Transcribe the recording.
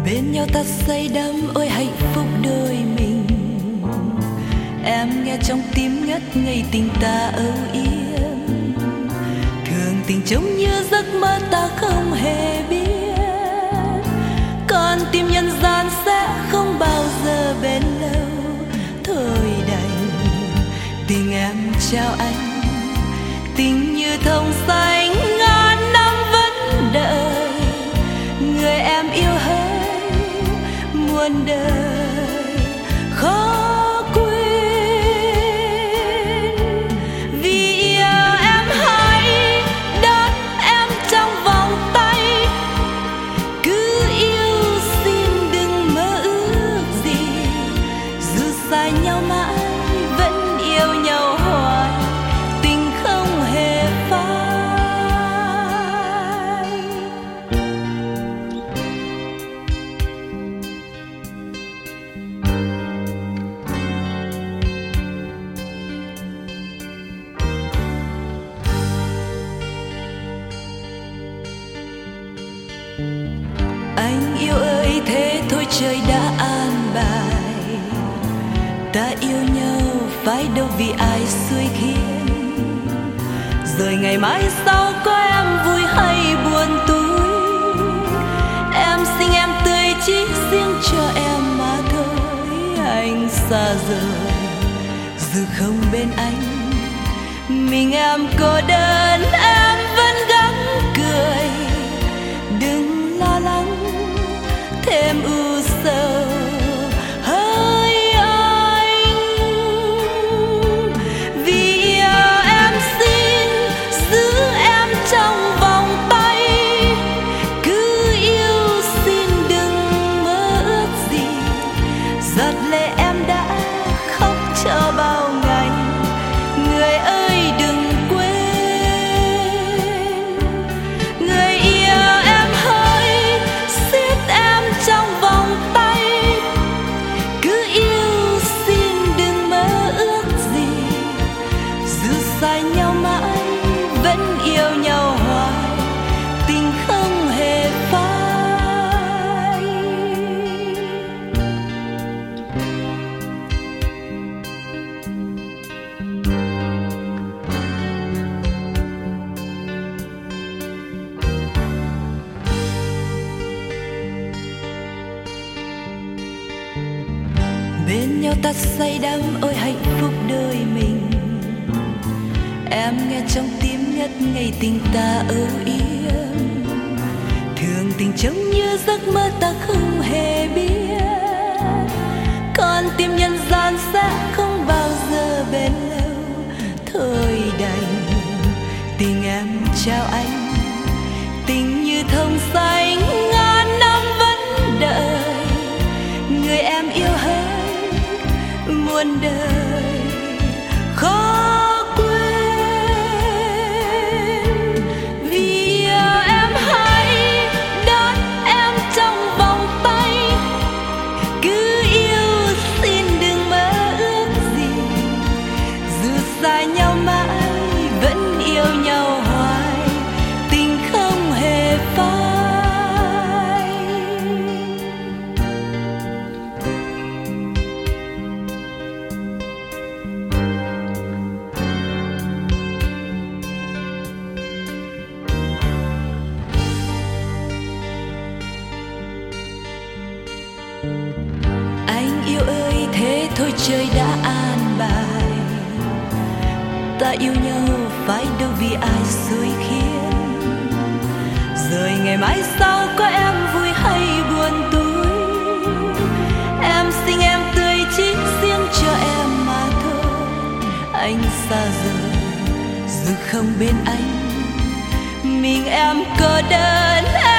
bên nhau ta say đắm ôi hạnh phúc đôi mình. Em nghe trong tim ngất ngây tình ta âu yếm, thường tình trông như giấc mơ ta không hề biết. Con tim nhân gian sẽ không bao giờ bền lâu, thôi đành tình em trao anh, tình như thông xanh ngàn năm vẫn đợi. Người em yêu hỡi muôn đời khó quên, vì yêu em hãy đón em trong vòng tay. Cứ yêu xin đừng mơ ước gì, dù xa nhau mãi vẫn yêu nhau hoài, tình không hề phai. Anh yêu ơi thế thôi trời đã an bài, ta yêu nhau phải đâu vì ai xui khiến. Rồi ngày mai sau có em vui hay buồn tủi, em xinh em tươi chỉ riêng cho em mà thôi. Anh xa rồi dù không bên anh, mình em cô đơn em vẫn gắng cười. Đừng lo lắng thêm u sầu hỡi anh, vì yêu em xin giữ em trong vòng tay. Cứ yêu xin đừng mơ ước gì, giọt lệ em đã khóc cho bao ngày. Người ơi đừng quên, người yêu em hỡi siết em trong vòng tay. Cứ yêu xin đừng mơ ước gì, dù xa nhau mãi vẫn yêu nhau hoài, tình không hề phai. Bên nhau ta say đắm ôi hạnh phúc đôi mình. Em nghe trong tim ngất ngây tình ta âu yếm, thường tình trông như giấc mơ ta không hề biết. Con tim nhân gian sẽ không bao giờ bền lâu, thôi đành tình em trao anh, tình như thông xanh ngàn năm vẫn đợi. Người em yêu hết muôn đời khó quên, vì yêu em hãy đón em trong vòng tay. Cứ yêu xin đừng mơ ước gì, dù xa nhau mãi vẫn yêu nhau hoài, tình không hề phai. Anh yêu ơi thế thôi trời đã an bài, ta yêu nhau phải đâu vì ai xui khiến. Rồi ngày mai sau có em vui hay buồn tủi, em xinh em tươi chỉ riêng cho em mà thôi. Anh xa rồi dù không bên anh, mình em cô đơn.